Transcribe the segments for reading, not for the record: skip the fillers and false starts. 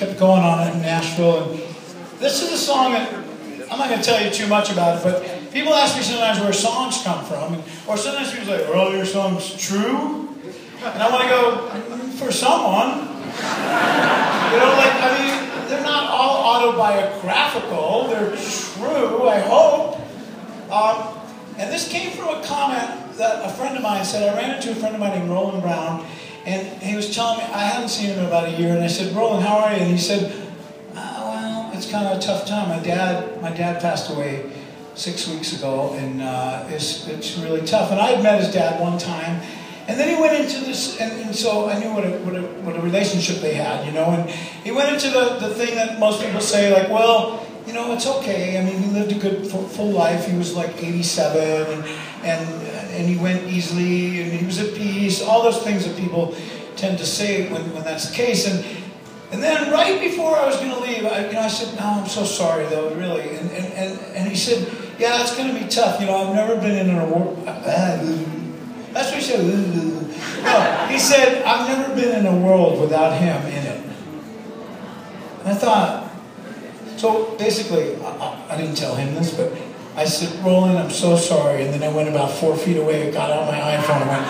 kept going on it in Nashville. And this is a song that, I'm not going to tell you too much about it, but people ask me sometimes where songs come from. Or sometimes people say, are all your songs true? And I want to go, for someone. You know, like, I mean, they're not all autobiographical. They're true, I hope. And this came from a comment that a friend of mine said. I ran into a friend of mine named Roland Brown, and he was telling me, I hadn't seen him in about a year, and I said, Roland, how are you? And he said, well, it's kind of a tough time. My dad passed away 6 weeks ago, and it's really tough. And I had met his dad one time, and then he went into this, and so I knew what a relationship they had, you know, and he went into the thing that most people say, like, well, you know, it's okay. I mean, he lived a good full life. He was like 87, and he went easily, and he was at peace. All those things that people tend to say when that's the case. And then right before I was going to leave, I said, no, I'm so sorry though, really. And he said, yeah, it's going to be tough. You know, I've never been in a war. That's what he said. No, he said, I've never been in a world without him in it. And I thought. So basically, I didn't tell him this, but I said, Roland, I'm so sorry. And then I went about 4 feet away, got out my iPhone and went,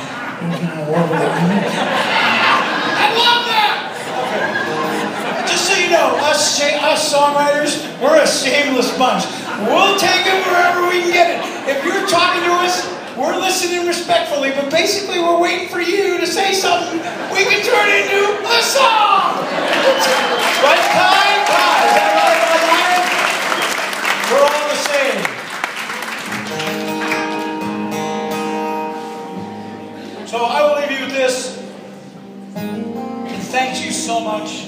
I love that! Okay. Just so you know, us songwriters, we're a shameless bunch. We'll take it wherever we can get it. If you're talking to us, we're listening respectfully, but basically we're waiting for you to say something we can turn into a song! Right, Kai? Kai, is that right? We're all the same. So I will leave you with this. And thank you so much.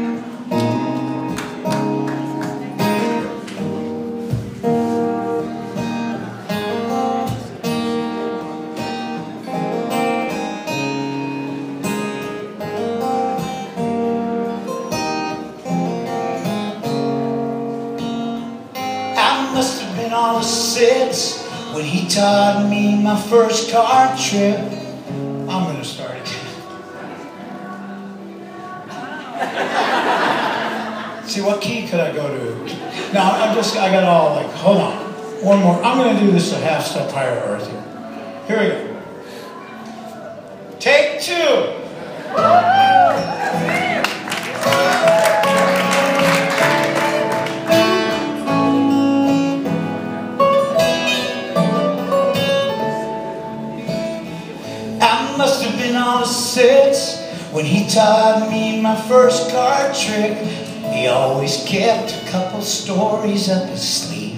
Must have been all of 6 when he taught me my first car trip. I'm going to start again. See, what key could I go to? No, I got all like, hold on. One more. I'm going to do this a half step higher earth here. Here we go. Take 2. Must have been all of 6 when he taught me my first card trick. He always kept a couple stories up his sleeve.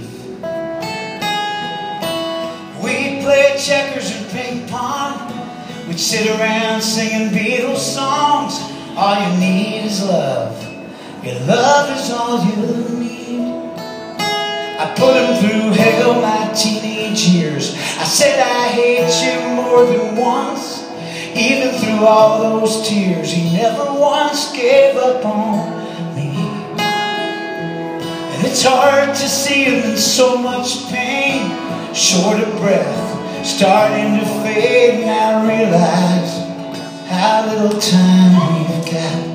We'd play checkers and ping pong. We'd sit around singing Beatles songs. All you need is love. Your love is all you need. I put him through hell my teenage years. I said I hate you more than once. Even through all those tears, he never once gave up on me. And it's hard to see him in so much pain, short of breath, starting to fade. And I realize how little time we've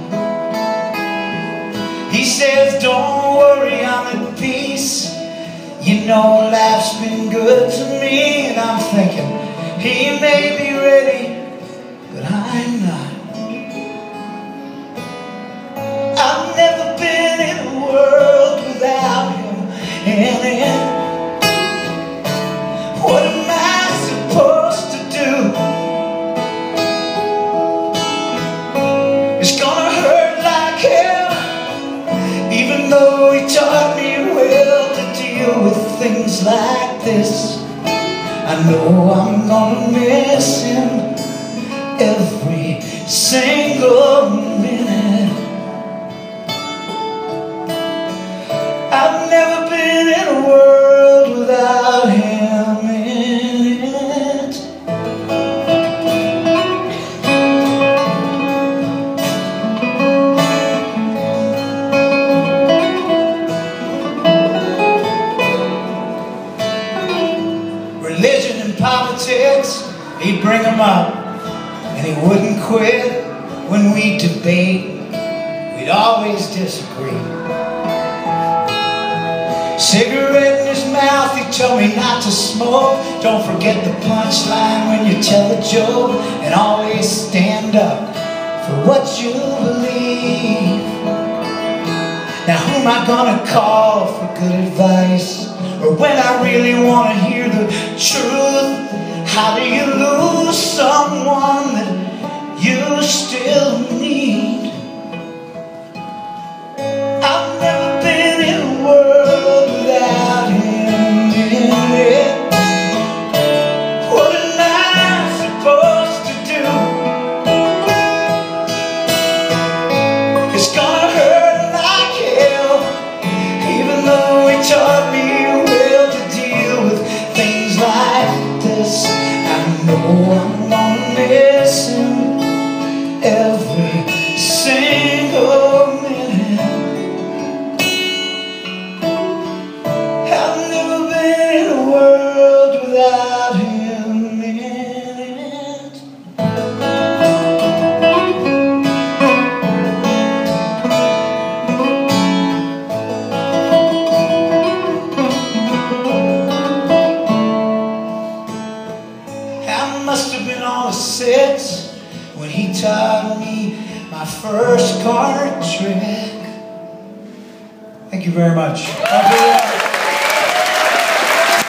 got. He says, don't worry, I'm at peace. You know life's been good to me. And I'm thinking, he may be ready, but I'm not. I've never been in a world without him in it. What am I supposed to do? It's gonna hurt like hell, even though he taught me well to deal with things like this. I know I'm gonna miss him every single minute. I've never been in a world without him in it. Religion and politics, he'd bring them up. And he wouldn't quit when we debate. We'd all always disagree. Cigarette in his mouth, he told me not to smoke. Don't forget the punchline when you tell a joke, and always stand up for what you believe. Now who am I gonna call for good advice? Or when I really want to hear the truth? How do you lose someone that you still need? I've never been in a world without him in it. What am I supposed to do? It's gonna hurt like hell, even though he taught me well to deal with things like this. I know I'm gonna miss him every single minute. I've never been in a world without him in it. I must have been on 6 when he taught me my first card trick. Thank you very much.